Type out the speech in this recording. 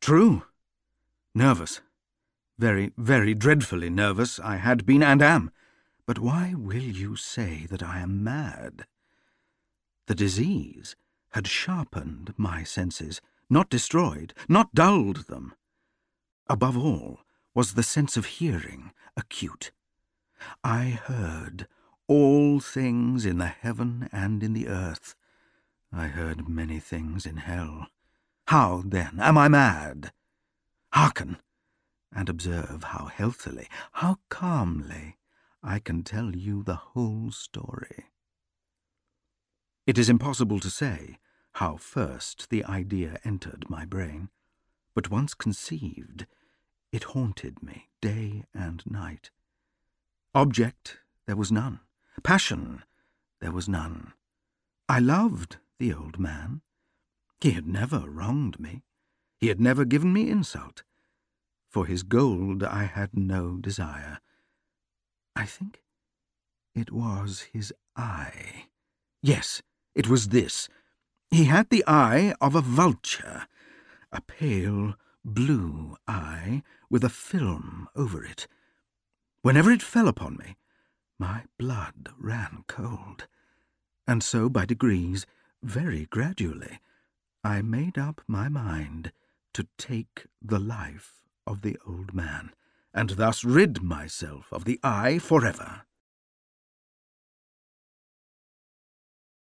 True. Nervous. Very, very dreadfully nervous I had been and am. But why will you say that I am mad? The disease had sharpened my senses, not destroyed, not dulled them. Above all was the sense of hearing acute. I heard all things in the heaven and in the earth. I heard many things in hell. How, then, am I mad? Hearken, and observe how healthily, how calmly I can tell you the whole story. It is impossible to say how first the idea entered my brain, but once conceived, it haunted me day and night. Object there was none. Passion there was none. I loved the old man. He had never wronged me. He had never given me insult. For his gold I had no desire. I think it was his eye. Yes, it was this. He had the eye of a vulture, a pale blue eye with a film over it. Whenever it fell upon me, my blood ran cold, and so by degrees, very gradually, I made up my mind to take the life of the old man, and thus rid myself of the eye forever.